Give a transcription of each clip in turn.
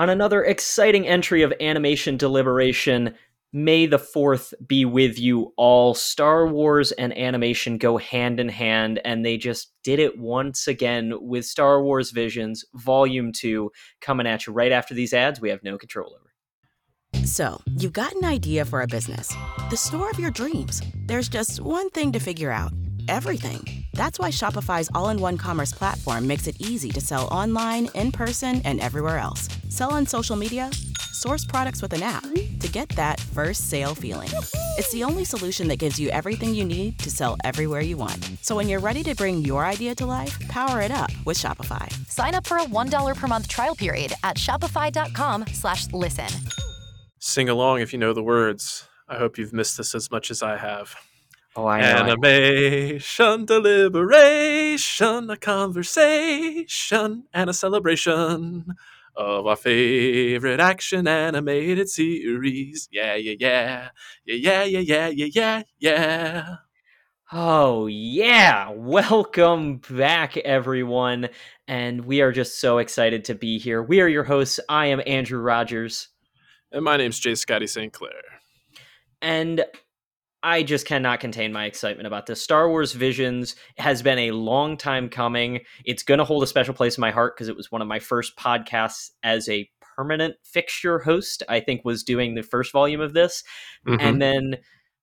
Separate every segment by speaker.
Speaker 1: On another exciting entry of Animation Deliberation, may the 4th be with you all. Star Wars and animation go hand in hand, and they just did it once again with Star Wars Visions Volume 2 coming at you right after these ads we have no control over.
Speaker 2: So, you've got an idea for a business. The store of your dreams. There's just one thing to figure out. Everything. That's why Shopify's all-in-one commerce platform makes it easy to sell online, in person, and everywhere else. Sell on social media, source products with an app to get that first sale feeling. It's the only solution that gives you everything you need to sell everywhere you want. So when you're ready to bring your idea to life, power it up with Shopify.
Speaker 3: Sign up for a $1 per month trial period at shopify.com/listen.
Speaker 4: Sing along if you know the words. I hope you've missed this as much as I have.
Speaker 1: Oh, I know.
Speaker 4: Animation, deliberation, a conversation, and a celebration of our favorite action animated series. Yeah, yeah, yeah. Yeah, yeah, yeah, yeah, yeah, yeah.
Speaker 1: Oh, yeah. Welcome back, everyone. And we are just so excited to be here. We are your hosts. I am Andrew Rogers.
Speaker 4: And my name's J. Scotty St. Clair.
Speaker 1: And I just cannot contain my excitement about this. Star Wars Visions has been a long time coming. It's going to hold a special place in my heart because it was one of my first podcasts as a permanent fixture host. I think was doing the first volume of this.
Speaker 4: Mm-hmm.
Speaker 1: And then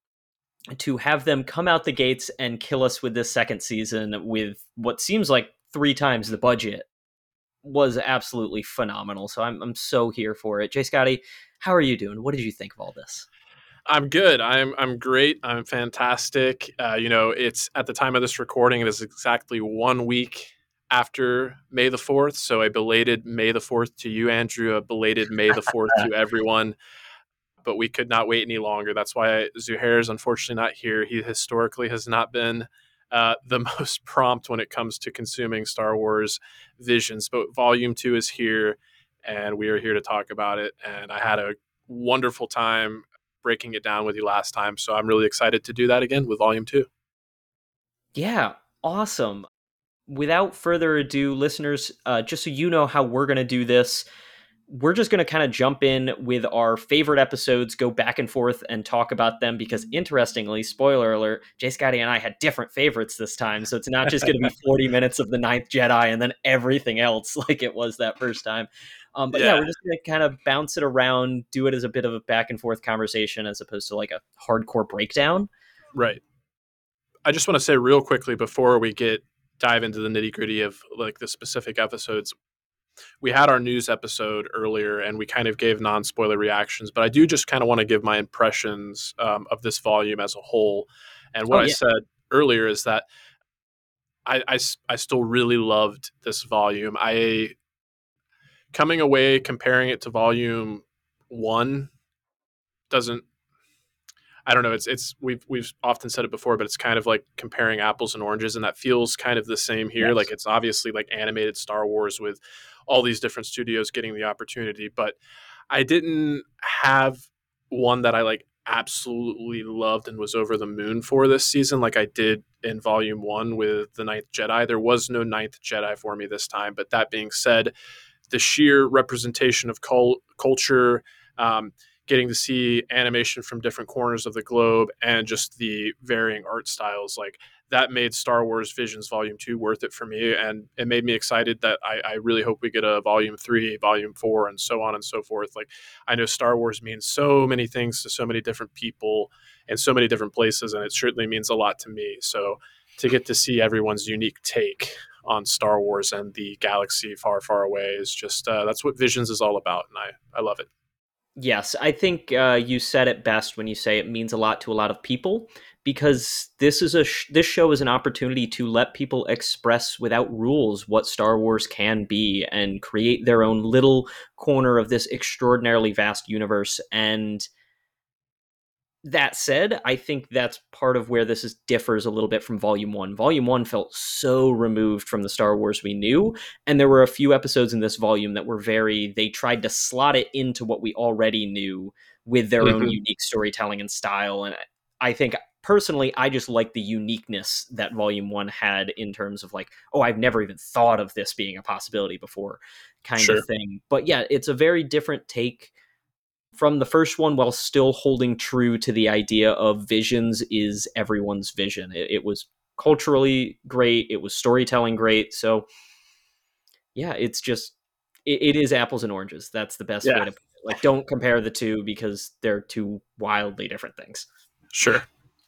Speaker 1: to have them come out the gates and kill us with this second season with what seems like 3 times the budget was absolutely phenomenal. So I'm so here for it. Jay Scotty, how are you doing? What did you think of all this?
Speaker 4: I'm good. I'm great. I'm fantastic. It's at the time of this recording, it is exactly 1 week after May the 4th. So a belated May the 4th to you, Andrew, a belated May the 4th to everyone. But we could not wait any longer. That's why Zuhair is unfortunately not here. He historically has not been the most prompt when it comes to consuming Star Wars Visions. But Volume 2 is here, and we are here to talk about it. And I had a wonderful time breaking it down with you last time. So I'm really excited to do that again with Volume 2.
Speaker 1: Yeah, awesome. Without further ado, listeners, just so you know how we're going to do this, we're just going to kind of jump in with our favorite episodes, go back and forth and talk about them because interestingly, spoiler alert, Jay Scotty and I had different favorites this time. So it's not just going to be 40 minutes of The Ninth Jedi and then everything else like it was that first time. But yeah, we're just going to kind of bounce it around, do it as a bit of a back and forth conversation as opposed to like a hardcore breakdown.
Speaker 4: Right. I just want to say real quickly before we dive into the nitty gritty of like the specific episodes, we had our news episode earlier and we kind of gave non-spoiler reactions, but I do just kind of want to give my impressions of this volume as a whole. And what I said earlier is that I still really loved this volume. Coming away comparing it to volume 1 doesn't, I don't know. We've often said it before, but it's kind of like comparing apples and oranges, and that feels kind of the same here. Yes. Like it's obviously like animated Star Wars with all these different studios getting the opportunity, but I didn't have one that I like absolutely loved and was over the moon for this season like I did in Volume 1 with The Ninth Jedi. There was no Ninth Jedi for me this time, but that being said, the sheer representation of culture, getting to see animation from different corners of the globe and just the varying art styles, like that made Star Wars Visions Volume 2 worth it for me. And it made me excited that I really hope we get a Volume 3, Volume 4, and so on and so forth. Like I know Star Wars means so many things to so many different people and so many different places, and it certainly means a lot to me. So to get to see everyone's unique take on Star Wars and the galaxy far, far away is just, that's what Visions is all about. And I love it.
Speaker 1: Yes, I think you said it best when you say it means a lot to a lot of people, because this show is an opportunity to let people express without rules what Star Wars can be and create their own little corner of this extraordinarily vast universe. And that said, I think that's part of where this differs a little bit from Volume 1. Volume 1 felt so removed from the Star Wars we knew, and there were a few episodes in this volume that were they tried to slot it into what we already knew with their own unique storytelling and style, and I think personally, I just like the uniqueness that Volume 1 had in terms of like, oh, I've never even thought of this being a possibility before kind
Speaker 4: Sure.
Speaker 1: of thing. But yeah, it's a very different take from the first one while still holding true to the idea of visions is everyone's vision. It was culturally great. It was storytelling great. So yeah, it's just, it is apples and oranges. That's the best way
Speaker 4: Yeah,
Speaker 1: to put it. Like, don't compare the two because they're two wildly different things.
Speaker 4: sure.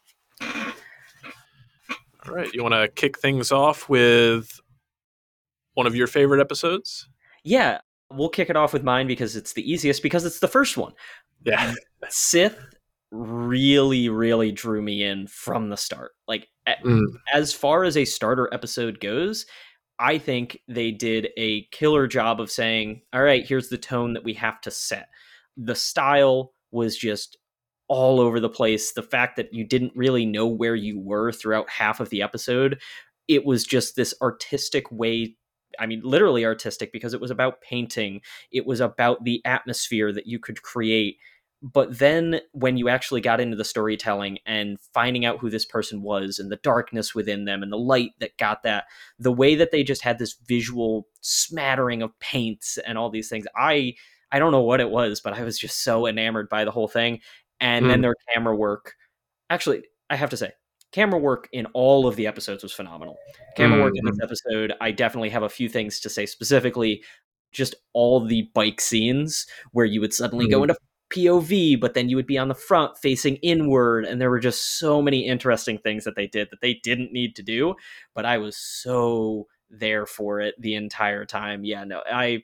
Speaker 4: All right. You want to kick things off with one of your favorite episodes?
Speaker 1: Yeah, we'll kick it off with mine because it's the easiest, because it's the first one.
Speaker 4: Yeah.
Speaker 1: Sith really, really drew me in from the start. Like,
Speaker 4: Mm.
Speaker 1: as far as a starter episode goes, I think they did a killer job of saying, all right, here's the tone that we have to set. The style was just all over the place. The fact that you didn't really know where you were throughout half of the episode, it was just this artistic way. I mean, literally artistic, because it was about painting. It was about the atmosphere that you could create. But then when you actually got into the storytelling and finding out who this person was and the darkness within them and the light that got that, the way that they just had this visual smattering of paints and all these things, I don't know what it was, but I was just so enamored by the whole thing. And then
Speaker 4: Mm.
Speaker 1: their camera work, actually, I have to say, camera work in all of the episodes was phenomenal. Camera work in this
Speaker 4: Mm.
Speaker 1: episode, I definitely have a few things to say, specifically just all the bike scenes where you would suddenly go
Speaker 4: Mm.
Speaker 1: into POV, but then you would be on the front facing inward, and there were just so many interesting things that they did that they didn't need to do, but I was so there for it the entire time. Yeah, no,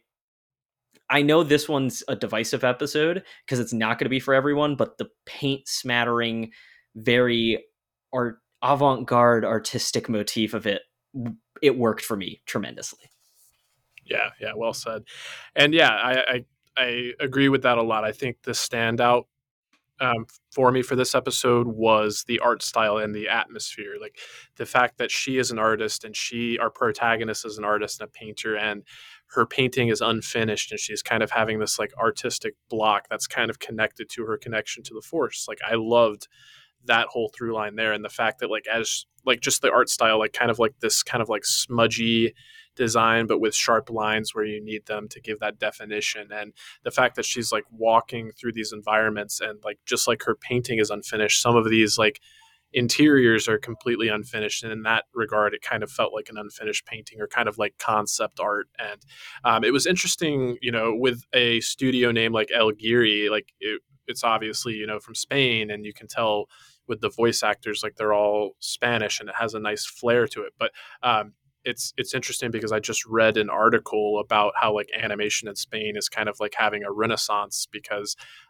Speaker 1: I know this one's a divisive episode because it's not going to be for everyone, but the paint smattering, very art avant-garde artistic motif of it worked for me tremendously.
Speaker 4: Yeah, yeah, well said. And yeah, I agree with that a lot. I think the standout for me for this episode was the art style and the atmosphere. Like the fact that she is an artist and our protagonist is an artist and a painter, and her painting is unfinished and she's kind of having this like artistic block that's kind of connected to her connection to the Force. Like I loved that whole through line there, and the fact that like as like just the art style, like kind of like this kind of like smudgy design but with sharp lines where you need them to give that definition, and the fact that she's like walking through these environments and like just like her painting is unfinished, some of these like interiors are completely unfinished, and in that regard it kind of felt like an unfinished painting or kind of like concept art. And it was interesting, you know, with a studio name like El Giri, like it's obviously, you know, from Spain, and you can tell with the voice actors like they're all Spanish and it has a nice flair to it. But it's interesting because I just read an article about how like animation in Spain is kind of like having a renaissance, because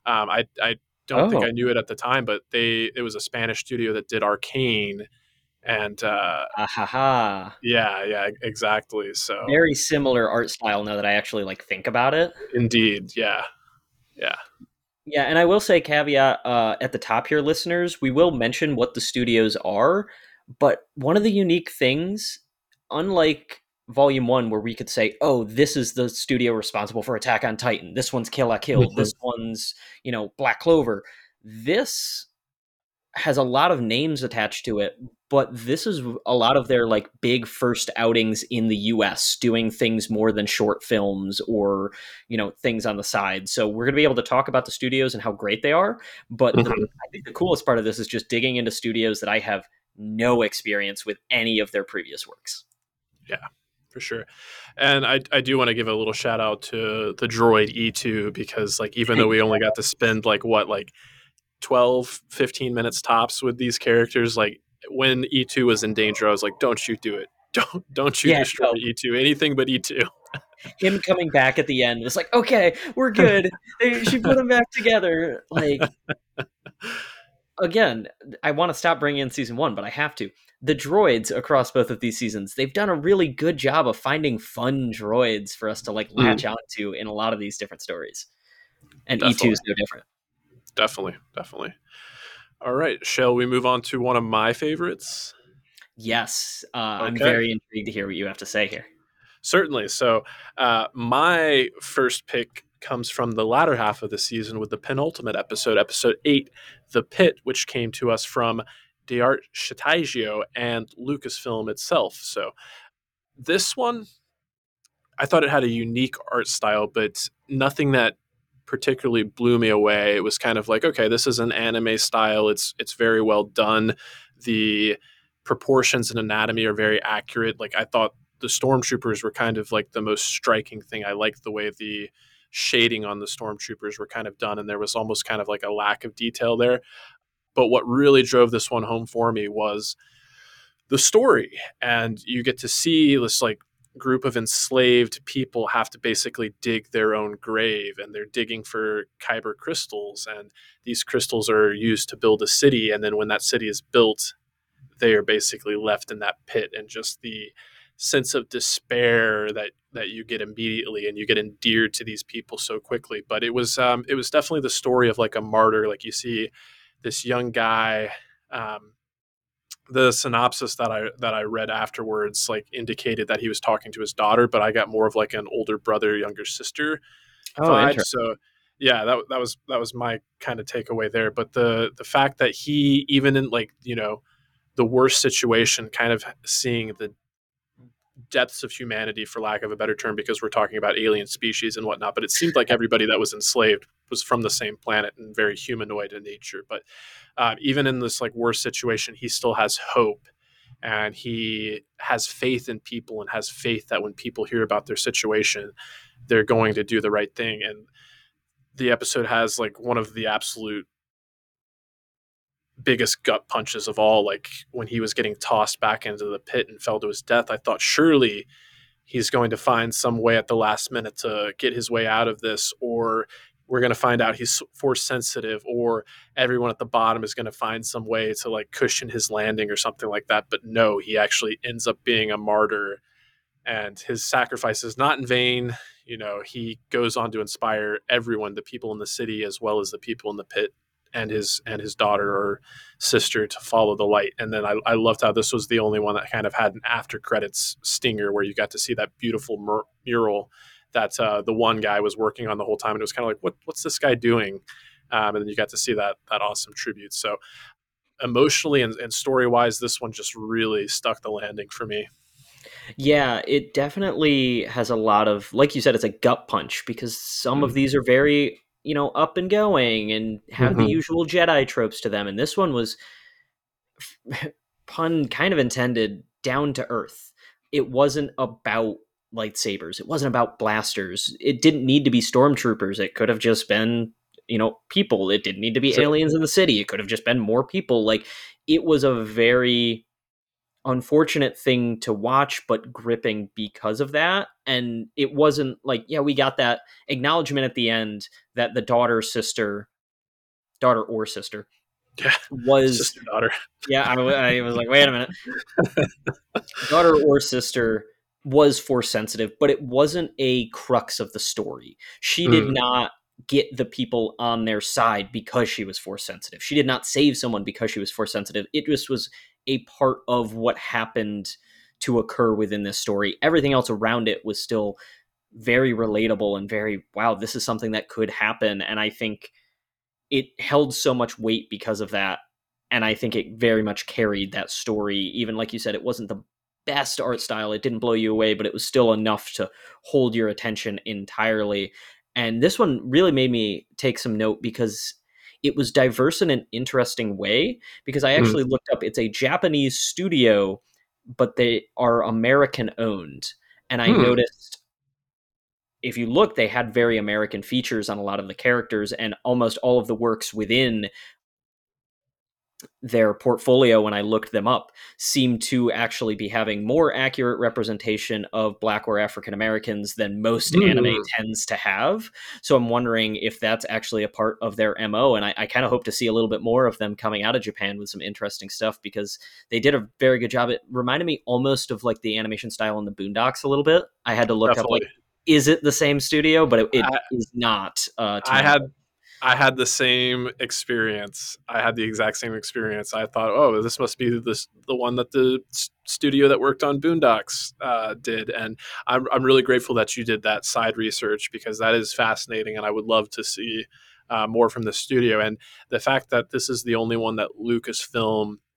Speaker 4: I don't think
Speaker 1: Oh,
Speaker 4: I knew it at the time, but it was a Spanish studio that did Arcane, and
Speaker 1: ahaha.
Speaker 4: yeah, exactly. So
Speaker 1: Very similar art style now that I actually like think about it.
Speaker 4: indeed, yeah, yeah,
Speaker 1: Yeah, and I will say caveat at the top here, listeners, we will mention what the studios are, but one of the unique things, unlike Volume 1, where we could say, oh, this is the studio responsible for Attack on Titan, this one's Kill la Kill,
Speaker 4: Mhm.
Speaker 1: this one's, Black Clover, this has a lot of names attached to it, but this is a lot of their like big first outings in the US, doing things more than short films or, things on the side. So we're going to be able to talk about the studios and how great they are, but
Speaker 4: Mhm.
Speaker 1: I think the coolest part of this is just digging into studios that I have no experience with any of their previous works.
Speaker 4: Yeah, for sure. And I do want to give a little shout out to the droid E2, because like even though we only got to spend like what like 12, 15 minutes tops with these characters, like when E2 was in danger, I was like, don't you do it. Don't you
Speaker 1: Yeah,
Speaker 4: destroy
Speaker 1: no,
Speaker 4: E2. Anything but E2.
Speaker 1: him coming back at the end was like, okay, we're good. She put them back together. Like, again, I want to stop bringing in season 1, but I have to. The droids across both of these seasons, they've done a really good job of finding fun droids for us to like latch
Speaker 4: Mm,
Speaker 1: onto in a lot of these different stories. And E2
Speaker 4: definitely.
Speaker 1: is no different.
Speaker 4: Definitely. All right. Shall we move on to one of my favorites?
Speaker 1: Yes, I'm
Speaker 4: Okay.
Speaker 1: very intrigued to hear what you have to say here.
Speaker 4: Certainly. So, my first pick comes from the latter half of the season with the penultimate episode, episode 8, The Pit, which came to us from d'Artagio and Lucasfilm itself. So this one, I thought it had a unique art style, but nothing that particularly blew me away. It was kind of like, okay, this is an anime style. It's very well done. The proportions and anatomy are very accurate. Like I thought the stormtroopers were kind of like the most striking thing. I liked the way the shading on the stormtroopers were kind of done, and there was almost kind of like a lack of detail there. But what really drove this one home for me was the story. And you get to see this like group of enslaved people have to basically dig their own grave, and they're digging for kyber crystals, and these crystals are used to build a city, and then when that city is built, they are basically left in that pit, and just the sense of despair that you get immediately, and you get endeared to these people so quickly. But it was definitely the story of like a martyr. Like you see this young guy, the synopsis that I read afterwards like indicated that he was talking to his daughter, but I got more of like an older brother, younger sister
Speaker 1: Oh,
Speaker 4: vibe.
Speaker 1: interesting.
Speaker 4: So yeah, that was my kind of takeaway there. But the fact that he, even in like, you know, the worst situation, kind of seeing the depths of humanity, for lack of a better term, because we're talking about alien species and whatnot, but it seemed like everybody that was enslaved was from the same planet and very humanoid in nature. But even in this like worst situation, he still has hope, and he has faith in people, and has faith that when people hear about their situation, they're going to do the right thing. And the episode has like one of the absolute biggest gut punches of all. Like when he was getting tossed back into the pit and fell to his death, I thought surely he's going to find some way at the last minute to get his way out of this, or we're going to find out he's force sensitive, or everyone at the bottom is going to find some way to like cushion his landing or something like that. But no, he actually ends up being a martyr, and his sacrifice is not in vain. You know, he goes on to inspire everyone, the people in the city as well as the people in the pit, and his daughter or sister, to follow the light. And then I loved how this was the only one that kind of had an after credits stinger where you got to see that beautiful mural that the one guy was working on the whole time, and it was kind of like, what's this guy doing? And then you got to see that awesome tribute. So emotionally and story wise, this one just really stuck the landing for me.
Speaker 1: Yeah, it definitely has a lot of, like you said, it's a gut punch because some of these are very, you know, up and going and have the
Speaker 4: Mm-hmm.
Speaker 1: usual Jedi tropes to them. And this one was, pun kind of intended, down to earth. It wasn't about lightsabers, it wasn't about blasters. It didn't need to be stormtroopers. It could have just been, you know, people. It didn't need to be
Speaker 4: Sure.
Speaker 1: aliens in the city. It could have just been more people. Like, it was a very unfortunate thing to watch, but gripping because of that. And it wasn't like, yeah, we got that acknowledgement at the end that the daughter or sister
Speaker 4: Yeah.
Speaker 1: was,
Speaker 4: Sister daughter.
Speaker 1: yeah, I was like, wait a minute, daughter or sister was force sensitive, but it wasn't a crux of the story. She did
Speaker 4: Mm.
Speaker 1: not get the people on their side because she was force sensitive. She did not save someone because she was force sensitive. It just was a part of what happened to occur within this story. Everything else around it was still very relatable and very, wow, this is something that could happen. And I think it held so much weight because of that. And I think it very much carried that story. Even like you said, it wasn't the best art style. It didn't blow you away, but it was still enough to hold your attention entirely. And this one really made me take some note because it was diverse in an interesting way. Because I
Speaker 4: Mm.
Speaker 1: actually looked up, it's a Japanese studio, but they are American owned. And I
Speaker 4: Hmm.
Speaker 1: noticed, if you look, they had very American features on a lot of the characters, and almost all of the works within their portfolio, when I looked them up, seemed to actually be having more accurate representation of Black or African Americans than most anime
Speaker 4: Hmm.
Speaker 1: tends to have. So I'm wondering if that's actually a part of their MO. And I kind of hope to see a little bit more of them coming out of Japan with some interesting stuff, because they did a very good job. It reminded me almost of like the animation style in the Boondocks a little bit. I had to look up, like,
Speaker 4: Definitely.
Speaker 1: is it the same studio? But it
Speaker 4: I,
Speaker 1: is not, to
Speaker 4: I
Speaker 1: my
Speaker 4: had
Speaker 1: knowledge.
Speaker 4: I had the same experience. I had the exact same experience. I thought, oh, this must be the one that the studio that worked on Boondocks did. And I'm really grateful that you did that side research, because that is fascinating, and I would love to see more from the studio. And the fact that this is the only one that Lucasfilm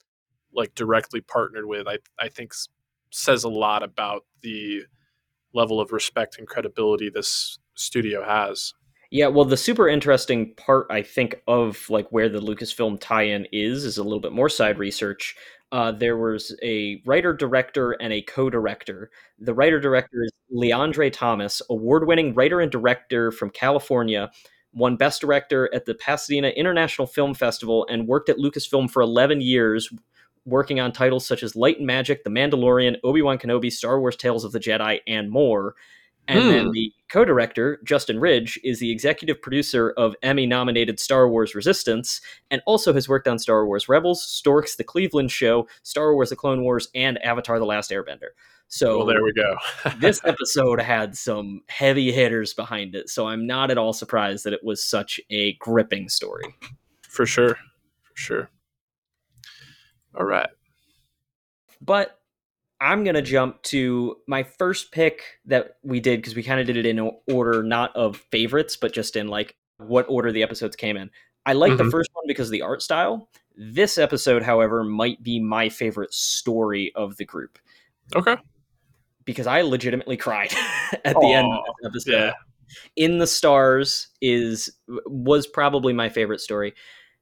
Speaker 4: like directly partnered with, I think says a lot about the level of respect and credibility this studio has.
Speaker 1: Yeah, well, the super interesting part, I think, of like where the Lucasfilm tie-in is a little bit more side research. There was a writer director and a co-director. The writer director is Leandre Thomas, award-winning writer and director from California, won Best Director at the Pasadena International Film Festival, and worked at Lucasfilm for 11 years, working on titles such as Light and Magic, The Mandalorian, Obi-Wan Kenobi, Star Wars Tales of the Jedi, and more. And then
Speaker 4: Hmm.
Speaker 1: the co-director, Justin Ridge, is the executive producer of Emmy-nominated Star Wars Resistance, and also has worked on Star Wars Rebels, Storks, The Cleveland Show, Star Wars The Clone Wars, and Avatar The Last Airbender.
Speaker 4: Well, there
Speaker 1: So
Speaker 4: we go.
Speaker 1: this episode had some heavy hitters behind it, so I'm not at all surprised that it was such a gripping story.
Speaker 4: For sure. For sure. All right.
Speaker 1: But I'm going to jump to my first pick that we did, because we kind of did it in order, not of favorites, but just in like what order the episodes came in. I like the
Speaker 4: Mhm.
Speaker 1: first one because of the art style. This episode, however, might be my favorite story of the group
Speaker 4: Okay.
Speaker 1: because I legitimately cried at the end of
Speaker 4: Oh,
Speaker 1: this episode.
Speaker 4: yeah.
Speaker 1: In the Stars was probably my favorite story.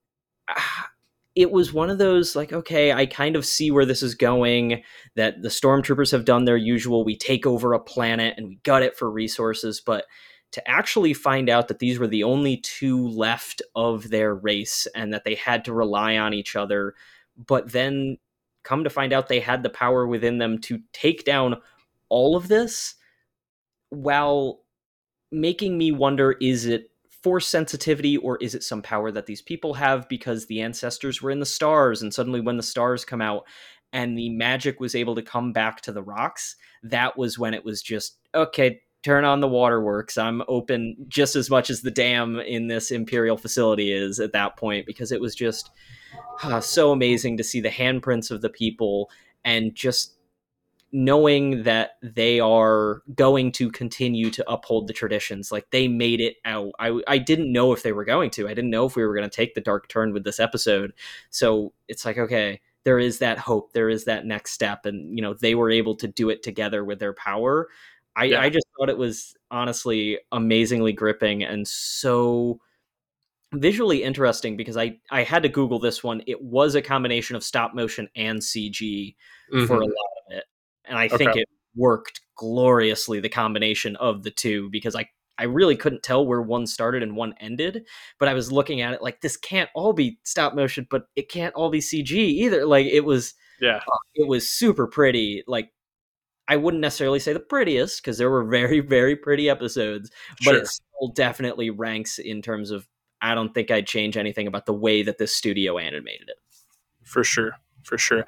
Speaker 1: It was one of those like, okay, I kind of see where this is going, that the stormtroopers have done their usual, we take over a planet and we gut it for resources, but to actually find out that these were the only two left of their race and that they had to rely on each other, but then come to find out they had the power within them to take down all of this, while making me wonder, is it force sensitivity or is it some power that these people have because the ancestors were in the stars, and suddenly when the stars come out and the magic was able to come back to the rocks, that was when it was just, okay, turn on the waterworks, I'm open just as much as the dam in this Imperial facility is at that point, because it was just so amazing to see the handprints of the people and just knowing that they are going to continue to uphold the traditions. Like, they made it out. I didn't know if they were going to. I didn't know if we were going to take the dark turn with this episode. So it's like, okay, there is that hope. There is that next step. And, they were able to do it together with their power.
Speaker 4: Yeah.
Speaker 1: I just thought it was honestly amazingly gripping and so visually interesting, because I had to Google this one. It was a combination of stop motion and CG for a
Speaker 4: Mhm.
Speaker 1: lot of it. And I
Speaker 4: Okay.
Speaker 1: think it worked gloriously, the combination of the two, because I really couldn't tell where one started and one ended, but I was looking at it like, this can't all be stop motion, but it can't all be CG either. Like,
Speaker 4: Yeah.
Speaker 1: it was super pretty. Like, I wouldn't necessarily say the prettiest, because there were very, very pretty episodes, but it
Speaker 4: Sure.
Speaker 1: still definitely ranks in terms of, I don't think I'd change anything about the way that this studio animated it.
Speaker 4: For sure. For sure.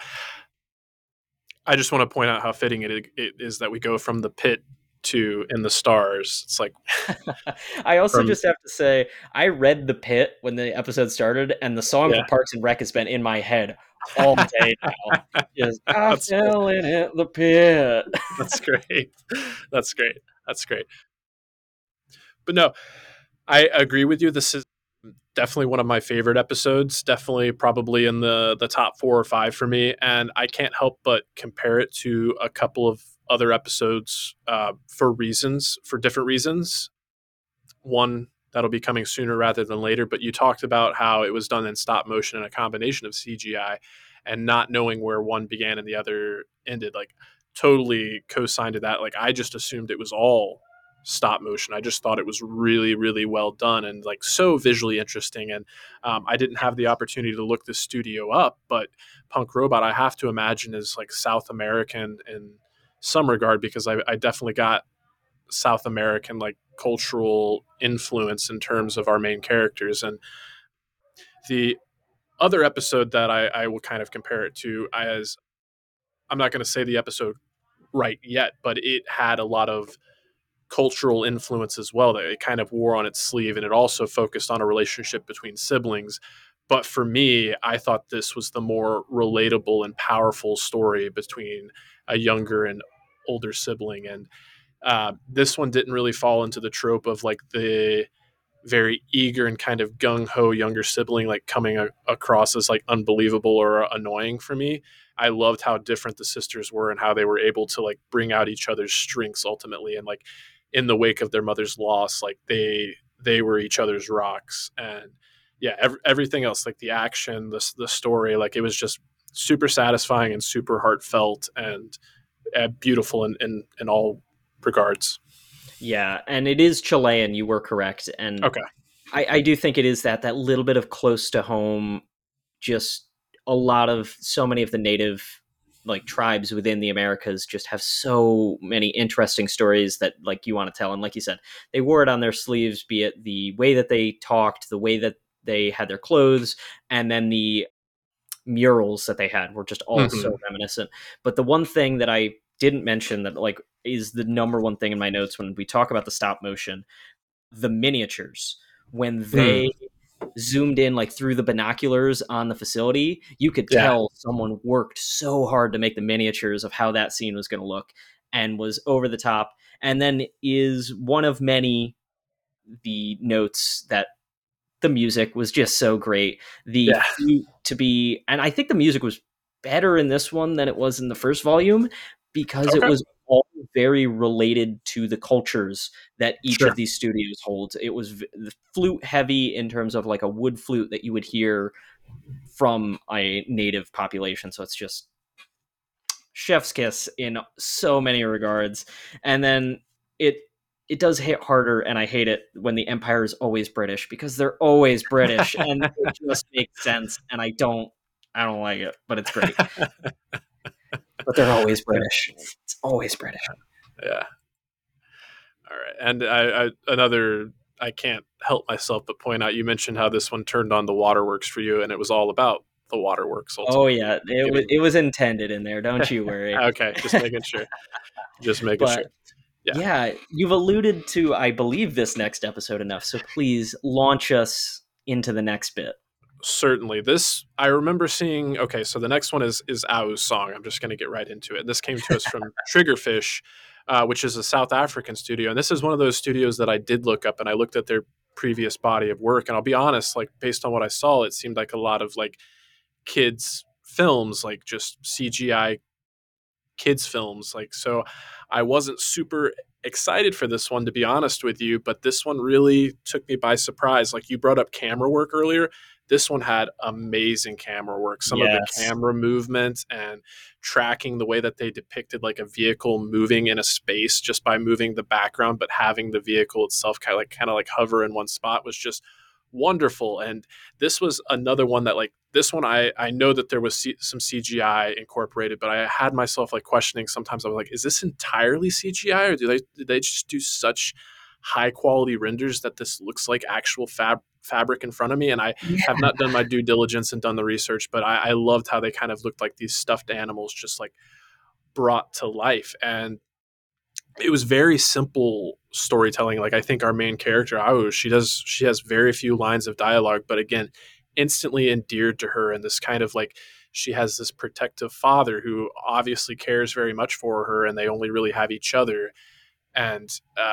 Speaker 4: I just want to point out how fitting it is that we go from the pit to In the Stars. It's like
Speaker 1: I also
Speaker 4: from
Speaker 1: just have to say, I read The Pit when the episode started, and the song
Speaker 4: yeah.
Speaker 1: for Parks and Rec has been in my head all day now. Just, I
Speaker 4: That's cool.
Speaker 1: fell in it, the pit.
Speaker 4: That's great. That's great. That's great. But no, I agree with you. This is definitely one of my favorite episodes. Definitely, probably in the top 4 or 5 for me. And I can't help but compare it to a couple of other episodes for different reasons. One that'll be coming sooner rather than later. But you talked about how it was done in stop motion and a combination of CGI, and not knowing where one began and the other ended. Like, totally co-signed to that. Like, I just assumed it was all stop motion. I just thought it was really, really well done and like so visually interesting. And I didn't have the opportunity to look this studio up, but Punk Robot, I have to imagine, is like South American in some regard, because I definitely got South American like cultural influence in terms of our main characters. And the other episode that I will kind of compare it to, as I'm not going to say the episode right yet, but it had a lot of cultural influence as well that it kind of wore on its sleeve, and it also focused on a relationship between siblings. But for me, I thought this was the more relatable and powerful story between a younger and older sibling. And this one didn't really fall into the trope of like the very eager and kind of gung-ho younger sibling like coming across as like unbelievable or annoying for me. I loved how different the sisters were and how they were able to like bring out each other's strengths ultimately, and like in the wake of their mother's loss, like they were each other's rocks. And yeah, everything else, like the action, the story, like it was just super satisfying and super heartfelt and beautiful in all regards.
Speaker 1: Yeah, and it is Chilean. You were correct, and
Speaker 4: Okay.
Speaker 1: I do think it is that little bit of close to home. Just a lot of so many of the native like tribes within the Americas just have so many interesting stories that like you want to tell, and like you said, they wore it on their sleeves. Be it the way that they talked, the way that they had their clothes, and then the murals that they had were just all
Speaker 4: Mm-hmm.
Speaker 1: so reminiscent. But the one thing that I didn't mention that like is the number one thing in my notes when we talk about the stop motion, the miniatures, when
Speaker 4: Mm.
Speaker 1: they zoomed in like through the binoculars on the facility, you could
Speaker 4: Yeah.
Speaker 1: tell someone worked so hard to make the miniatures of how that scene was going to look, and was over the top. And then is one of many the notes that the music was just so great. The
Speaker 4: Yeah.
Speaker 1: flute to be, and I think the music was better in this one than it was in the first volume, because it
Speaker 4: Okay.
Speaker 1: was all very related to the cultures that each
Speaker 4: Sure.
Speaker 1: of these studios holds. It was the flute heavy in terms of like a wood flute that you would hear from a native population. So it's just chef's kiss in so many regards. And then it it does hit harder, and I hate it when the Empire is always British, because they're always British and it just makes sense, and I don't like it, but it's great. But they're always British. It's always British.
Speaker 4: Yeah. All right. And another, I can't help myself but point out, you mentioned how this one turned on the waterworks for you, and it was all about the waterworks
Speaker 1: Oh
Speaker 4: ultimately.
Speaker 1: yeah, it was
Speaker 4: Getting
Speaker 1: it was intended in there, don't you worry.
Speaker 4: okay, just making sure. Just making sure.
Speaker 1: But
Speaker 4: Yeah,
Speaker 1: yeah, you've alluded to, I believe, this next episode enough, so please launch us into the next bit.
Speaker 4: certainly. This I remember seeing. Okay, so the next one is Au's song. I'm just going to get right into it. This came to us from Triggerfish, which is a South African studio, and this is one of those studios that I did look up, and I looked at their previous body of work, and I'll be honest, like based on what I saw, it seemed like a lot of like kids films, like just CGI kids films. Like, so I wasn't super excited for this one, to be honest with you, but this one really took me by surprise. Like, you brought up camera work earlier. This one had amazing camera work. Some of the
Speaker 1: Yes.
Speaker 4: camera movement and tracking the way that they depicted like a vehicle moving in a space just by moving the background, but having the vehicle itself kind of like hover in one spot was just wonderful. And this was another one that like this one I know that there was some CGI incorporated, but I had myself like questioning sometimes. I was like, is this entirely CGI, or did they just do such high quality renders that this looks like actual fabric in front of me? And I have not done my due diligence and done the research, but I loved how they kind of looked like these stuffed animals just like brought to life. And it was very simple storytelling. Like, I think our main character, Awu, she has very few lines of dialogue, but again, instantly endeared to her. And this kind of like, she has this protective father who obviously cares very much for her, and they only really have each other. And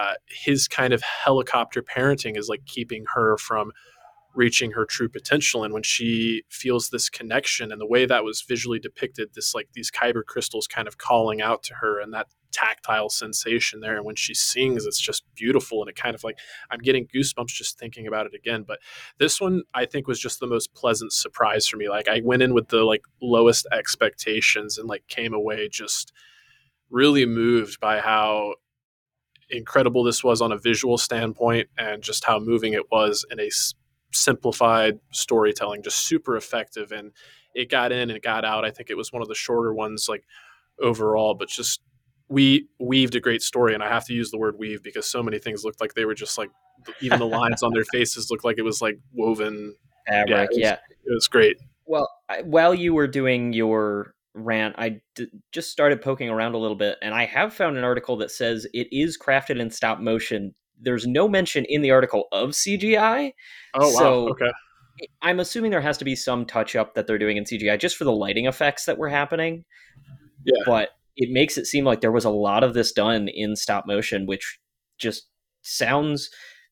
Speaker 4: his kind of helicopter parenting is like keeping her from reaching her true potential. And when she feels this connection, and the way that was visually depicted, this like these kyber crystals kind of calling out to her, and that tactile sensation there, and when she sings, it's just beautiful. And it kind of like, I'm getting goosebumps just thinking about it again. But this one, I think, was just the most pleasant surprise for me. Like, I went in with the like lowest expectations and like came away just really moved by how incredible this was on a visual standpoint, and just how moving it was in a simplified storytelling, just super effective. And it got in and it got out. I think it was one of the shorter ones like overall, but just we weaved a great story. And I have to use the word weave because so many things looked like they were just like, even the lines on their faces looked like it was like woven. Yeah,
Speaker 1: Fabric, yeah.
Speaker 4: it was great.
Speaker 1: Well, while you were doing your rant, just started poking around a little bit, and I have found an article that says it is crafted in stop motion. There's no mention in the article of CGI,
Speaker 4: Oh wow,
Speaker 1: so
Speaker 4: okay.
Speaker 1: I'm assuming there has to be some touch up that they're doing in CGI just for the lighting effects that were happening.
Speaker 4: Yeah.
Speaker 1: But it makes it seem like there was a lot of this done in stop motion, which just sounds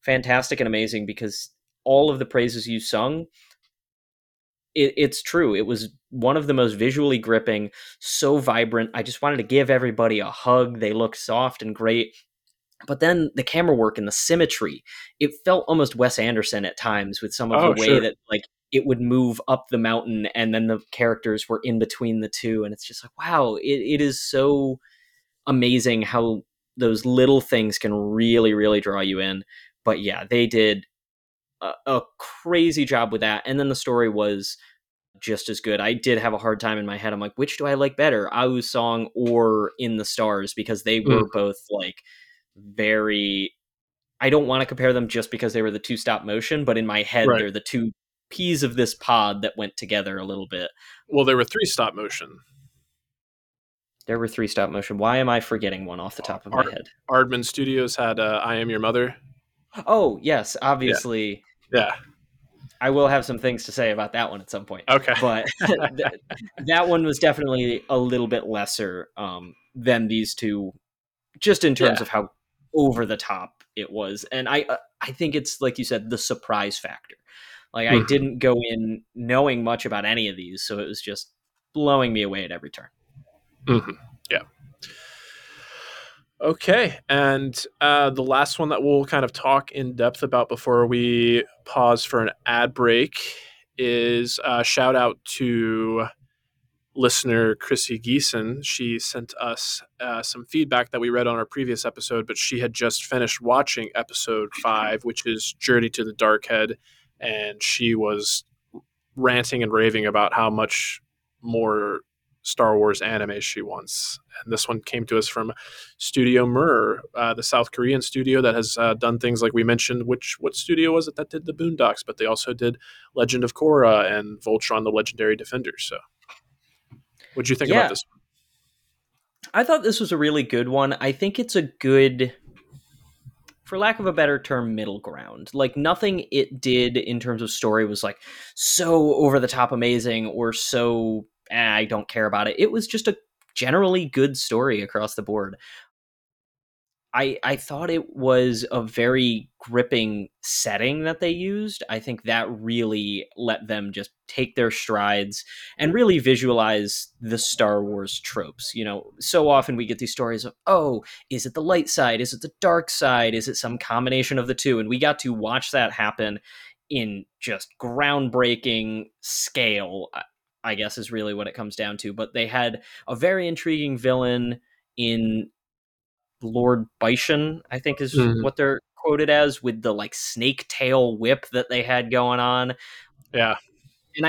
Speaker 1: fantastic and amazing because all of the praises you sung, it's true. It was one of the most visually gripping, so vibrant. I just wanted to give everybody a hug. They look soft and great. But then the camera work and the symmetry, it felt almost Wes Anderson at times with some of the
Speaker 4: Oh,
Speaker 1: way
Speaker 4: sure.
Speaker 1: that like it would move up the mountain and then the characters were in between the two. And it's just like, wow, it is so amazing how those little things can really, really draw you in. But yeah, they did a crazy job with that. And then the story was just as good. I did have a hard time in my head. I'm like, which do I like better, Au's song or In the Stars? Because they were
Speaker 4: Mm,
Speaker 1: both like very. I don't want to compare them just because they were the two stop motion, but in my head,
Speaker 4: right.
Speaker 1: they're the two peas of this pod that went together a little bit.
Speaker 4: Well, there were three stop motion.
Speaker 1: There were three stop motion. Why am I forgetting one off the top of my
Speaker 4: Art,
Speaker 1: head?
Speaker 4: Aardman Studios had I Am Your Mother.
Speaker 1: Oh, yes,
Speaker 4: Yeah.
Speaker 1: obviously.
Speaker 4: Yeah.
Speaker 1: I will have some things to say about that one at some point,
Speaker 4: Okay.
Speaker 1: but that one was definitely a little bit lesser than these two, just in terms
Speaker 4: Yeah.
Speaker 1: of how over the top it was. And I think it's like you said, the surprise factor. Like I
Speaker 4: Mhm.
Speaker 1: didn't go in knowing much about any of these, so it was just blowing me away at every turn.
Speaker 4: Mhm. Yeah. Okay. And the last one that we'll kind of talk in depth about before we pause for an ad break is shout out to listener Chrissy Geeson. She sent us some feedback that we read on our previous episode, but she had just finished watching episode 5, which is Journey to the Dark Head, and she was ranting and raving about how much more Star Wars anime she wants. And this one came to us from Studio Mir, the South Korean studio that has done things like we mentioned. What studio was it that did the Boondocks? But they also did Legend of Korra and Voltron: The Legendary Defender. So, what'd you think about
Speaker 1: Yeah,
Speaker 4: this?
Speaker 1: I thought this was a really good one. I think it's a good, for lack of a better term, middle ground. Like nothing it did in terms of story was like so over the top amazing or so I don't care about it. It was just a generally good story across the board. I thought it was a very gripping setting that they used. I think that really let them just take their strides and really visualize the Star Wars tropes. You know, so often we get these stories of, oh, is it the light side? Is it the dark side? Is it some combination of the two? And we got to watch that happen in just groundbreaking scale, I guess is really what it comes down to. But they had a very intriguing villain in Lord Bison, I think is
Speaker 4: Mhm.
Speaker 1: what they're quoted as, with the like snake tail whip that they had going on.
Speaker 4: Yeah.
Speaker 1: And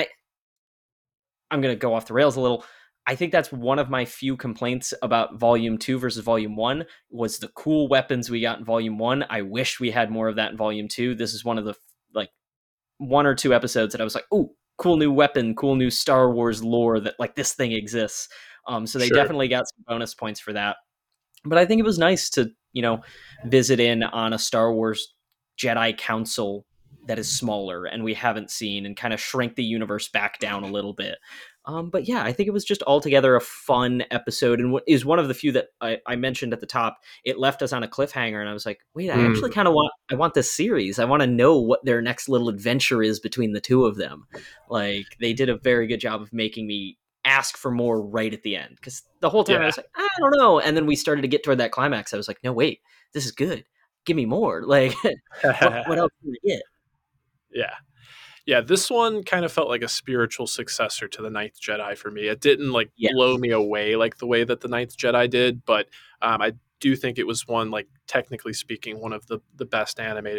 Speaker 1: I'm gonna go off the rails a little. I think that's one of my few complaints about Volume 2 versus Volume 1 was the cool weapons we got in Volume 1. I wish we had more of that in Volume 2. This is one of the like one or two episodes that I was like, "Oh, cool new weapon, cool new Star Wars lore that like this thing exists." So they
Speaker 4: Sure.
Speaker 1: definitely got some bonus points for that. But I think it was nice to, visit in on a Star Wars Jedi Council that is smaller and we haven't seen and kind of shrink the universe back down a little bit. But yeah, I think it was just altogether a fun episode and what is one of the few that I mentioned at the top. It left us on a cliffhanger and I was like, wait, I actually
Speaker 4: Mm.
Speaker 1: kind of want this series. I want to know what their next little adventure is between the two of them. Like they did a very good job of making me ask for more right at the end because the whole time I
Speaker 4: Yeah.
Speaker 1: was like, I don't know, and then we started to get toward that climax. I was like, no, wait, this is good. Give me more. Like, what else can I get?
Speaker 4: Yeah. Yeah, this one kind of felt like a spiritual successor to the Ninth Jedi for me. It didn't like blow
Speaker 1: Yes,
Speaker 4: me away like the way that the Ninth Jedi did, but I do think it was one, like technically speaking, one of the best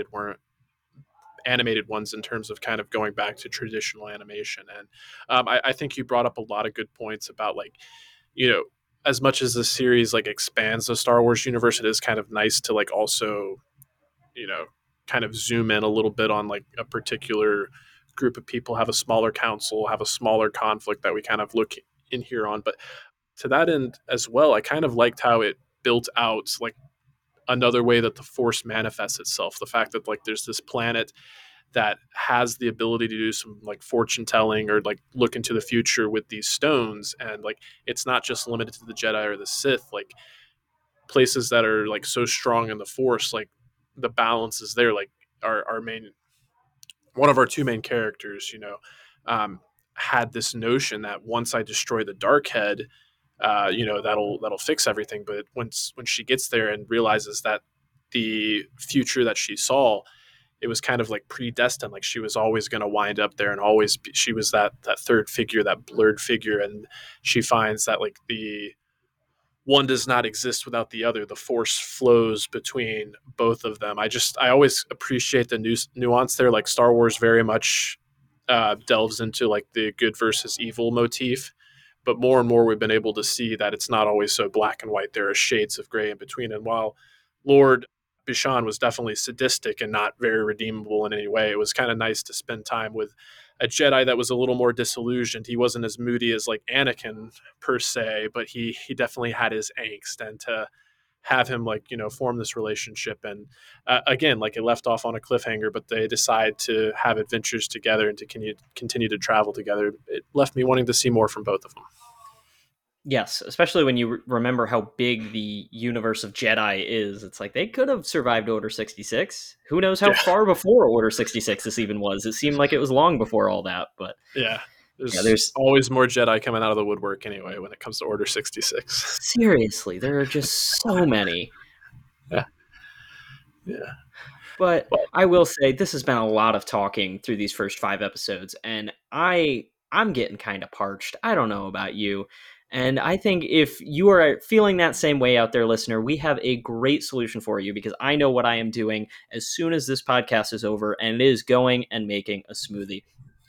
Speaker 4: animated ones in terms of kind of going back to traditional animation. And I think you brought up a lot of good points about like, you know, as much as the series like expands the Star Wars universe, it is kind of nice to like also, you know, kind of zoom in a little bit on like a particular group of people, have a smaller council, have a smaller conflict that we kind of look in here on. But to that end as well, I kind of liked how it built out like another way that the force manifests itself. The fact that like there's this planet that has the ability to do some like fortune telling or like look into the future with these stones, and like it's not just limited to the Jedi or the Sith. Like places that are like so strong in the force, like the balance is there. Like our main one of our two main characters, had this notion that once I destroy the Dark Head, that'll fix everything. But when she gets there and realizes that the future that she saw, it was kind of like predestined. Like she was always going to wind up there, and she was that third figure, that blurred figure. And she finds that like the one does not exist without the other. The force flows between both of them. I always appreciate the nuance there. Like Star Wars very much delves into like the good versus evil motif, but more and more we've been able to see that it's not always so black and white. There are shades of gray in between. And while Lord Bishan was definitely sadistic and not very redeemable in any way, it was kind of nice to spend time with a Jedi that was a little more disillusioned. He wasn't as moody as like Anakin per se, but he definitely had his angst, and to have him form this relationship. And again, like it left off on a cliffhanger, but they decide to have adventures together and to continue to travel together. It left me wanting to see more from both of them.
Speaker 1: Yes, especially when you remember how big the universe of Jedi is. It's like they could have survived Order 66. Who knows how far before Order 66 this even was. It seemed like it was long before all that, but
Speaker 4: there's always more Jedi coming out of the woodwork anyway when it comes to Order 66.
Speaker 1: Seriously, there are just so many.
Speaker 4: Yeah.
Speaker 1: But I will say this has been a lot of talking through these first 5 episodes, and I'm getting kind of parched. I don't know about you. And I think if you are feeling that same way out there, listener, we have a great solution for you, because I know what I am doing as soon as this podcast is over, and it is going and making a smoothie.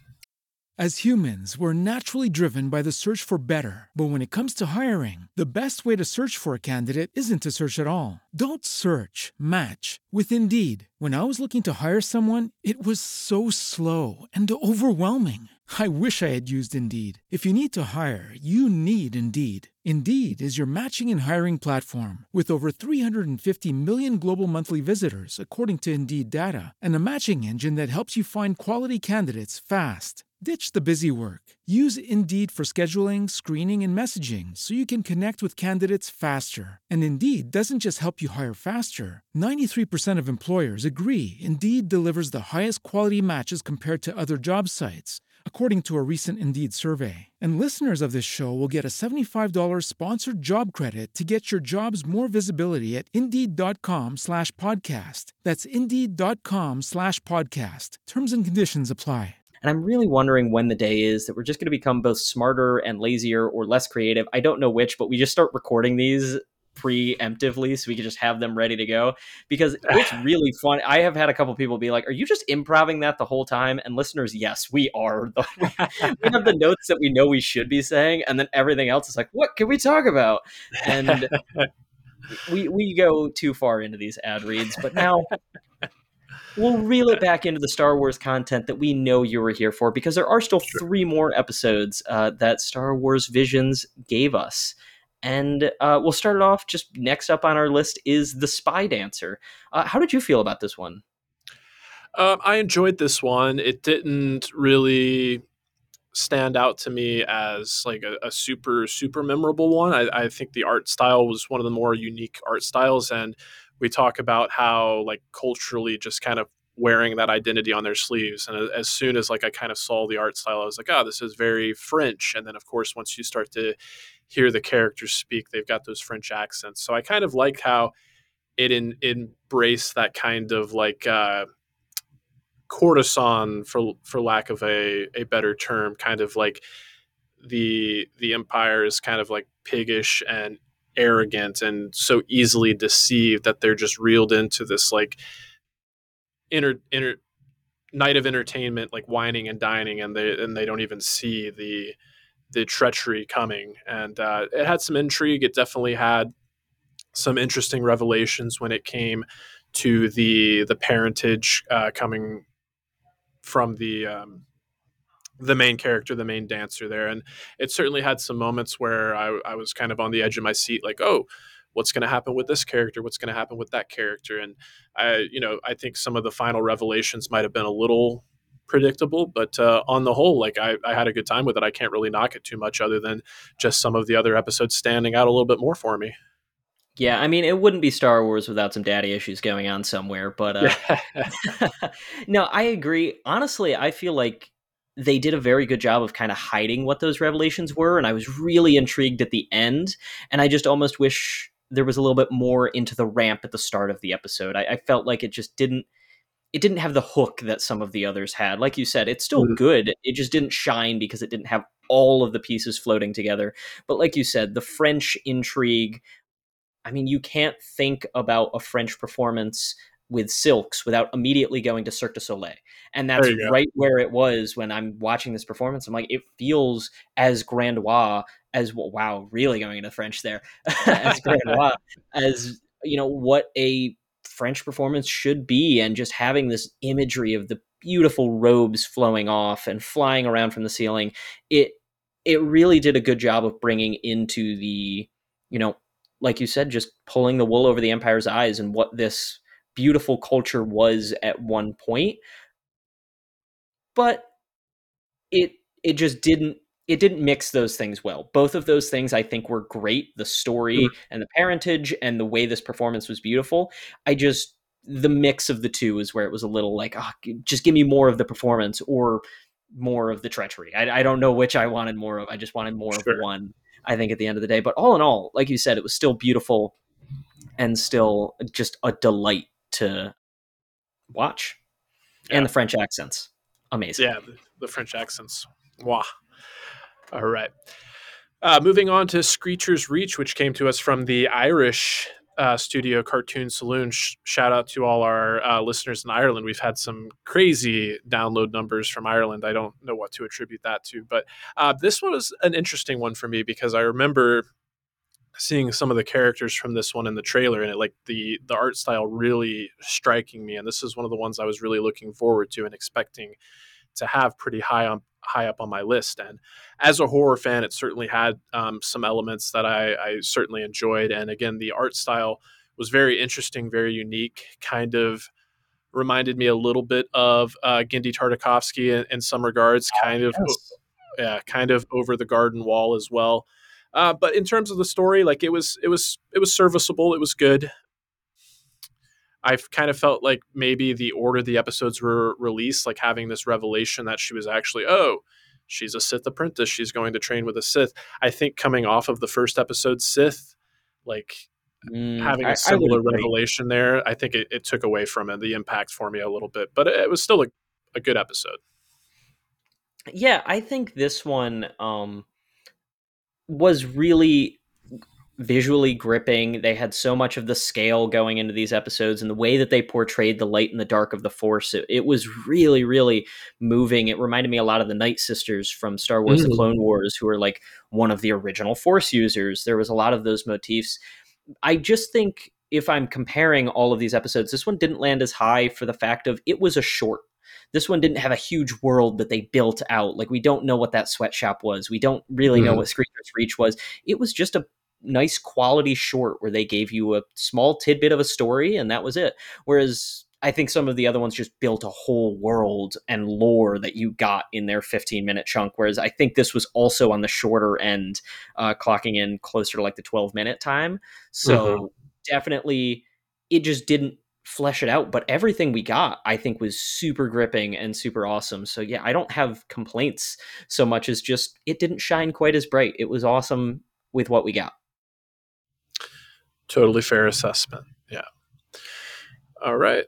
Speaker 5: As humans, we're naturally driven by the search for better. But when it comes to hiring, the best way to search for a candidate isn't to search at all. Don't search, match with Indeed. When I was looking to hire someone, it was so slow and overwhelming. I wish I had used Indeed. If you need to hire, you need Indeed. Indeed is your matching and hiring platform with over 350 million global monthly visitors, according to Indeed data, and a matching engine that helps you find quality candidates fast. Ditch the busy work. Use Indeed for scheduling, screening, and messaging so you can connect with candidates faster. And Indeed doesn't just help you hire faster. 93% of employers agree Indeed delivers the highest quality matches compared to other job sites, according to a recent Indeed survey. And listeners of this show will get a $75 sponsored job credit to get your jobs more visibility at Indeed.com/podcast. That's Indeed.com/podcast. Terms and conditions apply.
Speaker 1: And I'm really wondering when the day is that we're just going to become both smarter and lazier, or less creative. I don't know which, but we just start recording these preemptively so we can just have them ready to go, because it's really fun. I have had a couple people be like, are you just improvising that the whole time? And listeners, yes, we are. We have the notes that we know we should be saying, and then everything else is like, what can we talk about? And we go too far into these ad reads, but now we'll reel it back into the Star Wars content that we know you were here for, because there are still 3 more episodes that Star Wars Visions gave us. And we'll start it off. Just next up on our list is The Spy Dancer. How did you feel about this one?
Speaker 4: I enjoyed this one. It didn't really stand out to me as like a super memorable one. I think the art style was one of the more unique art styles, and we talk about how like culturally just kind of wearing that identity on their sleeves. And as soon as like I kind of saw the art style, I was like, oh, this is very French. And then of course, once you start to hear the characters speak, they've got those French accents. So I kind of liked how it embraced that kind of like courtesan, for lack of a better term, kind of like the Empire is kind of like piggish and arrogant and so easily deceived that they're just reeled into this like inner night of entertainment, like whining and dining, and they don't even see the treachery coming. And it had some intrigue. It definitely had some interesting revelations when it came to the parentage coming from the main character, the main dancer there. And it certainly had some moments where I was kind of on the edge of my seat, like, oh, what's going to happen with this character? What's going to happen with that character? And I think some of the final revelations might have been a little predictable, but on the whole, like I had a good time with it. I can't really knock it too much, other than just some of the other episodes standing out a little bit more for me.
Speaker 1: Yeah, I mean, it wouldn't be Star Wars without some daddy issues going on somewhere, but
Speaker 4: Yeah.
Speaker 1: no, I agree. Honestly, I feel like they did a very good job of kind of hiding what those revelations were, and I was really intrigued at the end, and I just almost wish there was a little bit more into the ramp at the start of the episode. I felt like it didn't have the hook that some of the others had. Like you said, it's still
Speaker 4: Mhm.
Speaker 1: good. It just didn't shine because it didn't have all of the pieces floating together. But like you said, the French intrigue, I mean, you can't think about a French performance with Silks without immediately going to Cirque du Soleil. And
Speaker 4: There
Speaker 1: that's
Speaker 4: you go.
Speaker 1: right where it was when I'm watching this performance. I'm like, it feels as grandois as, wow, really going into French there, as grandois as, what a French performance should be. And just having this imagery of the beautiful robes flowing off and flying around from the ceiling, it, it really did a good job of bringing into the, you know, like you said, just pulling the wool over the empire's eyes and what this beautiful culture was at one point. But it it just didn't mix those things well. Both of those things I think were great. The
Speaker 4: Mhm.
Speaker 1: story and the parentage and the way this performance was beautiful. I just the mix of the two is where it was a little like, oh, just give me more of the performance or more of the treachery. I don't know which I wanted more of. I just wanted more of
Speaker 4: Sure.
Speaker 1: one, I think, at the end of the day. But all in all, like you said, it was still beautiful and still just a delight to watch. And
Speaker 4: Yeah.
Speaker 1: the French accents, amazing.
Speaker 4: Yeah. The French accents. Wow. All right. Moving on to Screecher's Reach, which came to us from the Irish studio Cartoon Saloon. Shout out to all our listeners in Ireland. We've had some crazy download numbers from Ireland. I don't know what to attribute that to, but this one was an interesting one for me because I remember seeing some of the characters from this one in the trailer, and it like the art style really striking me. And this is one of the ones I was really looking forward to and expecting to have pretty high up on my list. And as a horror fan, it certainly had some elements that I certainly enjoyed. And again, the art style was very interesting, very unique. Kind of reminded me a little bit of Gendy Tartakovsky in some regards.
Speaker 1: Yes.
Speaker 4: Kind of Over the Garden Wall as well. But in terms of the story, like it was serviceable. It was good. I've kind of felt like maybe the order the episodes were released, like having this revelation that she was actually, oh, she's a Sith apprentice. She's going to train with a Sith. I think coming off of the first episode, Sith, like having a
Speaker 1: I would
Speaker 4: similar
Speaker 1: agree.
Speaker 4: revelation there, I think it took away from it, the impact for me a little bit. But it was still a good episode.
Speaker 1: Yeah, I think this one was really visually gripping. They had so much of the scale going into these episodes and the way that they portrayed the light and the dark of the Force. It was really, really moving. It reminded me a lot of the Night Sisters from Star Wars The
Speaker 4: Mm.
Speaker 1: Clone Wars, who are like one of the original Force users. There was a lot of those motifs. I just think if I'm comparing all of these episodes, this one didn't land as high for the fact of it was a short. This one didn't have a huge world that they built out. Like, we don't know what that sweatshop was. We don't really know
Speaker 4: Mhm.
Speaker 1: what Screecher's Reach was. It was just a nice quality short where they gave you a small tidbit of a story and that was it. Whereas I think some of the other ones just built a whole world and lore that you got in their 15-minute chunk. Whereas I think this was also on the shorter end, clocking in closer to like the 12-minute time.
Speaker 4: Mhm.
Speaker 1: So definitely it just didn't flesh it out. But everything we got, I think, was super gripping and super awesome. So yeah, I don't have complaints so much as just it didn't shine quite as bright. It was awesome with what we got.
Speaker 4: Totally fair assessment. Yeah. All right.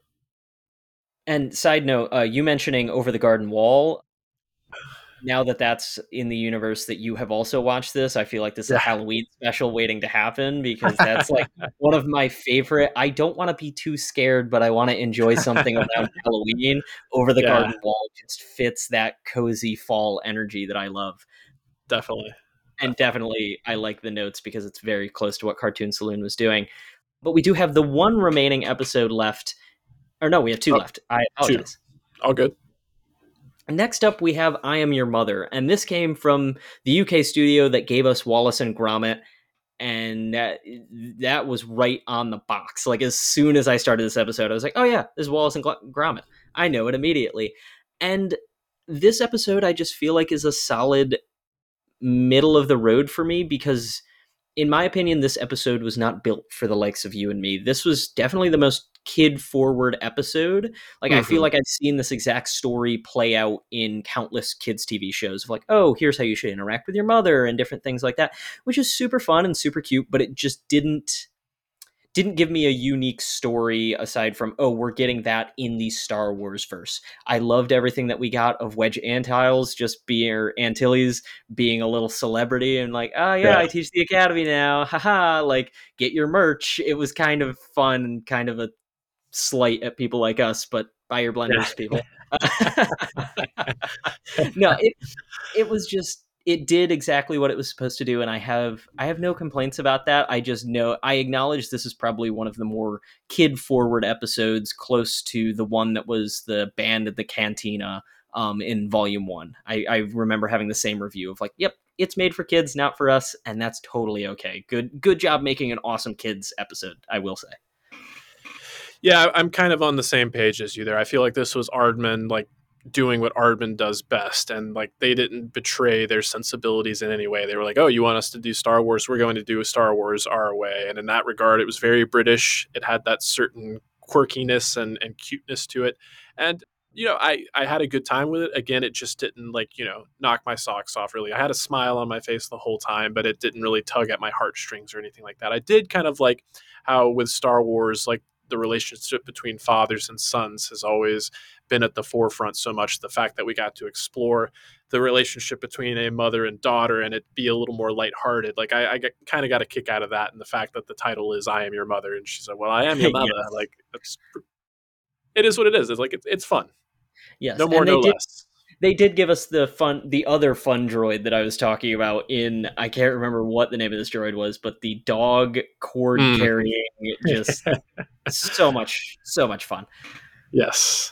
Speaker 1: And side note, you mentioning Over the Garden Wall, now that that's in the universe that you have also watched this, I feel like this is a
Speaker 4: Yeah.
Speaker 1: Halloween special waiting to happen because that's like one of my favorite. I don't want to be too scared, but I want to enjoy something around Halloween. Over the
Speaker 4: Yeah,
Speaker 1: Garden Wall just fits that cozy fall energy that I love.
Speaker 4: definitely.
Speaker 1: And
Speaker 4: Definitely.
Speaker 1: definitely, I like the notes because it's very close to what Cartoon Saloon was doing. But we do have the one remaining episode left. Or no, we have two
Speaker 4: Oh,
Speaker 1: left. I
Speaker 4: two.
Speaker 1: apologize.
Speaker 4: All good.
Speaker 1: Next up, we have I Am Your Mother, and this came from the UK studio that gave us Wallace and Gromit, and that was right on the box. Like, as soon as I started this episode, I was like, oh yeah, this is Wallace and Gromit. I know it immediately. And this episode, I just feel like is a solid middle of the road for me because in my opinion, this episode was not built for the likes of you and me. This was definitely the most kid forward episode. Like, I feel
Speaker 4: Hmm.
Speaker 1: like I've seen this exact story play out in countless kids TV shows of like, oh, here's how you should interact with your mother and different things like that, which is super fun and super cute, but it just didn't give me a unique story aside from, oh, we're getting that in the Star Wars verse. I loved everything that we got of Wedge Antilles just being, or Antilles being a little celebrity and like, oh yeah,
Speaker 4: Yeah.
Speaker 1: I teach the academy now, haha, like get your merch. It was kind of fun and kind of a slight at people like us, but buy your blenders, people. No, it was just, it did exactly what it was supposed to do, and I have no complaints about that. I just know, I acknowledge this is probably one of the more kid forward episodes, close to the one that was the band at the cantina in volume 1. I remember having the same review of like, yep, it's made for kids, not for us, and that's totally okay. Good job making an awesome kids episode, I will say.
Speaker 4: Yeah, I'm kind of on the same page as you there. I feel like this was Aardman like doing what Aardman does best, and like they didn't betray their sensibilities in any way. They were like, "Oh, you want us to do Star Wars? We're going to do Star Wars our way." And in that regard, it was very British. It had that certain quirkiness and cuteness to it, and I had a good time with it. Again, it just didn't like knock my socks off. Really, I had a smile on my face the whole time, but it didn't really tug at my heartstrings or anything like that. I did kind of like how with Star Wars, like the relationship between fathers and sons has always been at the forefront so much. The fact that we got to explore the relationship between a mother and daughter and it be a little more lighthearted. Like I kind of got a kick out of that. And the fact that the title is I Am Your Mother. And she's like, well, I am your mother.
Speaker 1: Yes,
Speaker 4: Like it is what it is. It's like, it's fun.
Speaker 1: yes,
Speaker 4: No more,
Speaker 1: and
Speaker 4: no less.
Speaker 1: they did give us the other fun droid that I was talking about in, I can't remember what the name of this droid was, but the dog cord
Speaker 4: Mhm.
Speaker 1: carrying, just so much fun.
Speaker 4: Yes.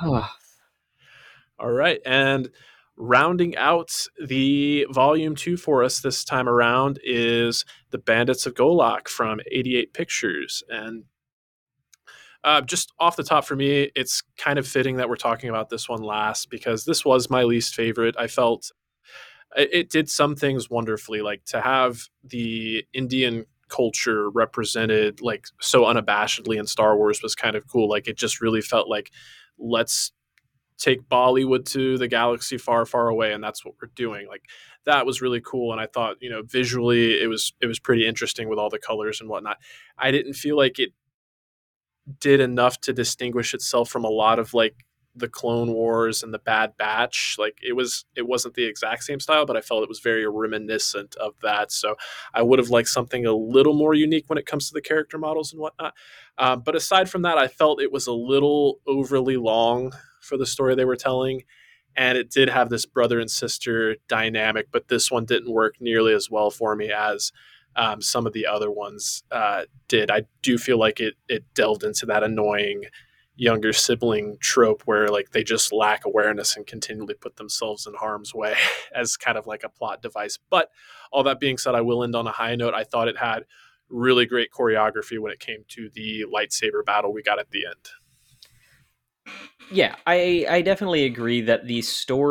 Speaker 4: All right. And rounding out the volume 2 for us this time around is The Bandits of Golak from 88 Pictures. And just off the top for me, it's kind of fitting that we're talking about this one last because this was my least favorite. I felt it did some things wonderfully, like to have the Indian culture represented like so unabashedly in Star Wars was kind of cool. Like it just really felt like, let's take Bollywood to the galaxy far, far away, and that's what we're doing. Like that was really cool, and I thought visually it was pretty interesting with all the colors and whatnot. I didn't feel like it did enough to distinguish itself from a lot of like the Clone Wars and the Bad Batch. Like it wasn't the exact same style, but I felt it was very reminiscent of that. So I would have liked something a little more unique when it comes to the character models and whatnot. But aside from that, I felt it was a little overly long for the story they were telling. And it did have this brother and sister dynamic, but this one didn't work nearly as well for me as some of the other ones did. I do feel like it delved into that annoying younger sibling trope where like they just lack awareness and continually put themselves in harm's way as kind of like a plot device. But all that being said, I will end on a high note. I thought it had really great choreography when it came to the lightsaber battle we got at the end.
Speaker 1: Yeah, I definitely agree that the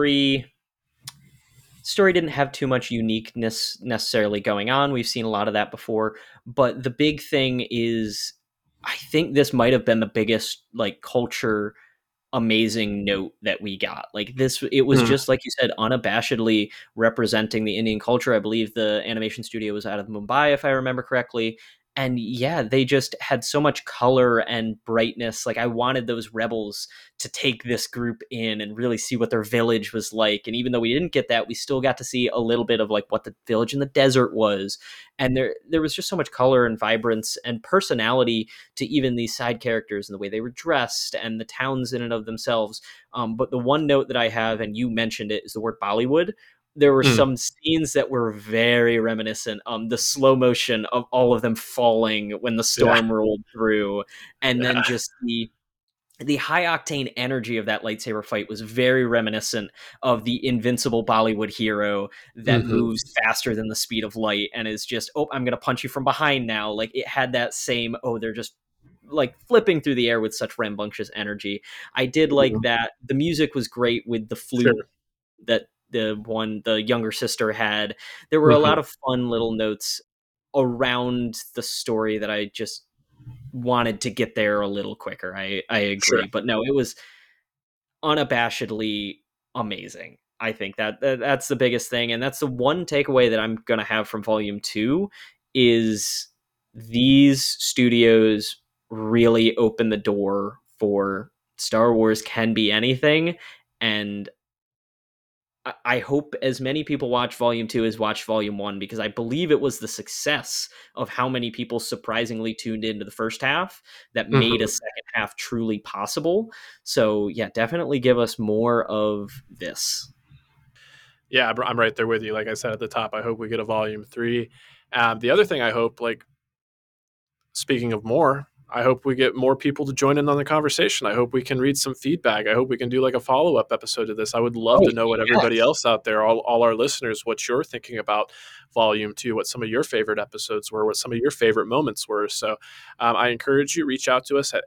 Speaker 1: story didn't have too much uniqueness necessarily going on. We've seen a lot of that before, but the big thing is, I think this might have been the biggest like culture amazing note that we got. Like this, it was
Speaker 4: Mm.
Speaker 1: just like you said, unabashedly representing the Indian culture. I believe the animation studio was out of Mumbai, if I remember correctly. And yeah, they just had so much color and brightness. Like I wanted those rebels to take this group in and really see what their village was like. And even though we didn't get that, we still got to see a little bit of like what the village in the desert was. And there was just so much color and vibrance and personality to even these side characters and the way they were dressed and the towns in and of themselves. But the one note that I have, and you mentioned it, is the word Bollywood. There were
Speaker 4: Mm.
Speaker 1: some scenes that were very reminiscent. The slow motion of all of them falling when the
Speaker 4: Yeah.
Speaker 1: storm rolled through, and then
Speaker 4: Yeah.
Speaker 1: just the high octane energy of that lightsaber fight was very reminiscent of the invincible Bollywood hero that
Speaker 4: Mhm.
Speaker 1: moves faster than the speed of light and is just, oh, I'm gonna punch you from behind now. Like it had that same, oh, they're just like flipping through the air with such rambunctious energy. I did like
Speaker 4: Mhm.
Speaker 1: that. The music was great with the flute
Speaker 4: Sure.
Speaker 1: that the younger sister had. There were a
Speaker 4: Mhm.
Speaker 1: lot of fun little notes around the story that I just wanted to get there a little quicker. I agree.
Speaker 4: Sure.
Speaker 1: But no, it was unabashedly amazing. I think that's the biggest thing. And that's the one takeaway that I'm going to have from Volume 2 is these studios really open the door for Star Wars can be anything. And I hope as many people watch Volume 2 as watch Volume 1, because I believe it was the success of how many people surprisingly tuned into the first half that made a second half truly possible. So yeah, definitely give us more of this.
Speaker 4: Yeah, I'm right there with you. Like I said at the top, I hope we get a Volume 3. The other thing I hope, like, speaking of more, I hope we get more people to join in on the conversation. I hope we can read some feedback. I hope we can do like a follow-up episode to this. I would love to know what everybody else out there, all our listeners, what you're thinking about Volume 2, what some of your favorite episodes were, what some of your favorite moments were. So I encourage you, reach out to us at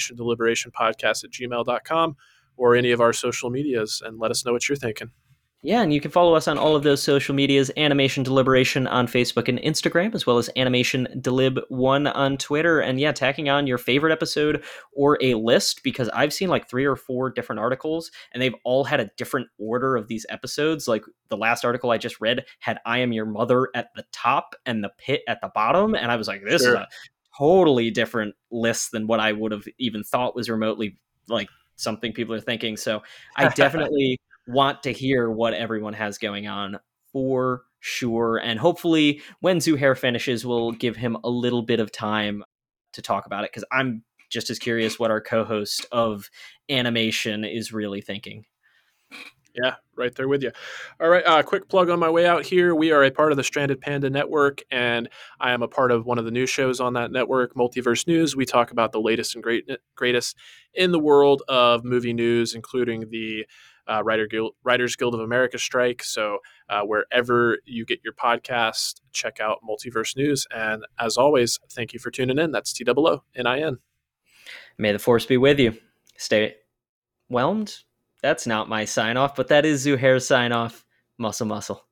Speaker 4: animationdeliberationpodcast@gmail.com or any of our social medias and let us know what you're thinking.
Speaker 1: Yeah, and you can follow us on all of those social medias, Animation Deliberation on Facebook and Instagram, as well as Animation Delib1 on Twitter. And yeah, tacking on your favorite episode or a list, because I've seen like 3 or 4 different articles, and they've all had a different order of these episodes. Like the last article I just read had I Am Your Mother at the top and The Pit at the bottom. And I was like, this is a totally different list than what I would have even thought was remotely like something people are thinking. So I definitely want to hear what everyone has going on for sure. And hopefully when Zuhair finishes, we'll give him a little bit of time to talk about it, because I'm just as curious what our co-host of animation is really thinking.
Speaker 4: Yeah, right there with you. All right, quick plug on my way out here. We are a part of the Stranded Panda Network, and I am a part of one of the news shows on that network, Multiverse News. We talk about the latest and greatest in the world of movie news, including the Writers Guild of America strike. So wherever you get your podcast, check out Multiverse News. And as always, thank you for tuning in. That's TOONIN.
Speaker 1: May the force be with you. Stay whelmed. That's not my sign off, but that is Zuhair's sign off. Muscle, muscle.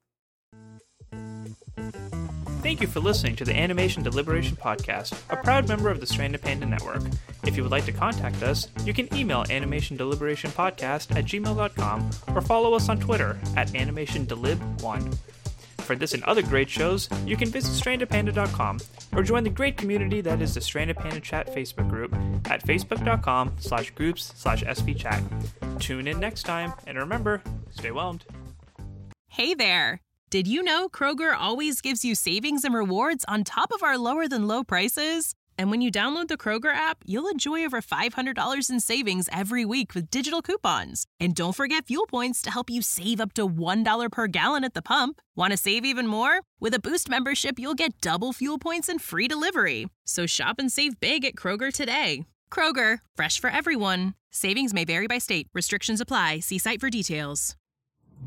Speaker 6: Thank you for listening to the Animation Deliberation Podcast, a proud member of the Stranded Panda Network. If you would like to contact us, you can email animationdeliberationpodcast@gmail.com or follow us on Twitter @animationdelib1. For this and other great shows, you can visit strandedpanda.com or join the great community that is the Stranded Panda Chat Facebook group at facebook.com/groups/svchat. Tune in next time, and remember, stay whelmed.
Speaker 7: Hey there! Did you know Kroger always gives you savings and rewards on top of our lower-than-low prices? And when you download the Kroger app, you'll enjoy over $500 in savings every week with digital coupons. And don't forget fuel points to help you save up to $1 per gallon at the pump. Want to save even more? With a Boost membership, you'll get double fuel points and free delivery. So shop and save big at Kroger today. Kroger, fresh for everyone. Savings may vary by state. Restrictions apply. See site for details.